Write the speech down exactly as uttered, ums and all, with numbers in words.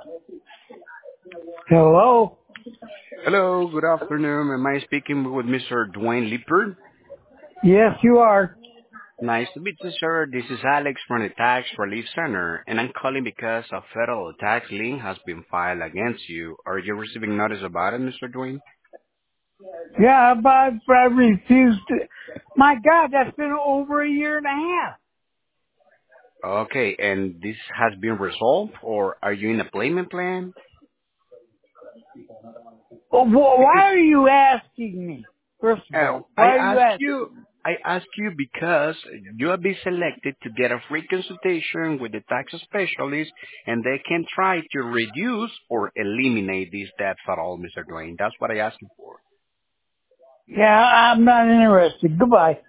Hello? Hello, good afternoon. Am I speaking with Mister Dwayne Lippert? Yes, you are. Nice to meet you, sir. This is Alex from the Tax Relief Center, and I'm calling because a federal tax lien has been filed against you. Are you receiving notice about it, Mister Dwayne? Yeah, but I refused to. My God, that's been over a year and a half. Okay, and this has been resolved, or are you in a payment plan? Well, wh- Because why are you asking me? First of uh, all, I why are you ask asking? you, I ask you because you have been selected to get a free consultation with the tax specialist, and they can try to reduce or eliminate these debts at all, Mister Dwayne. That's what I asked you for. Yeah, I'm not interested. Goodbye.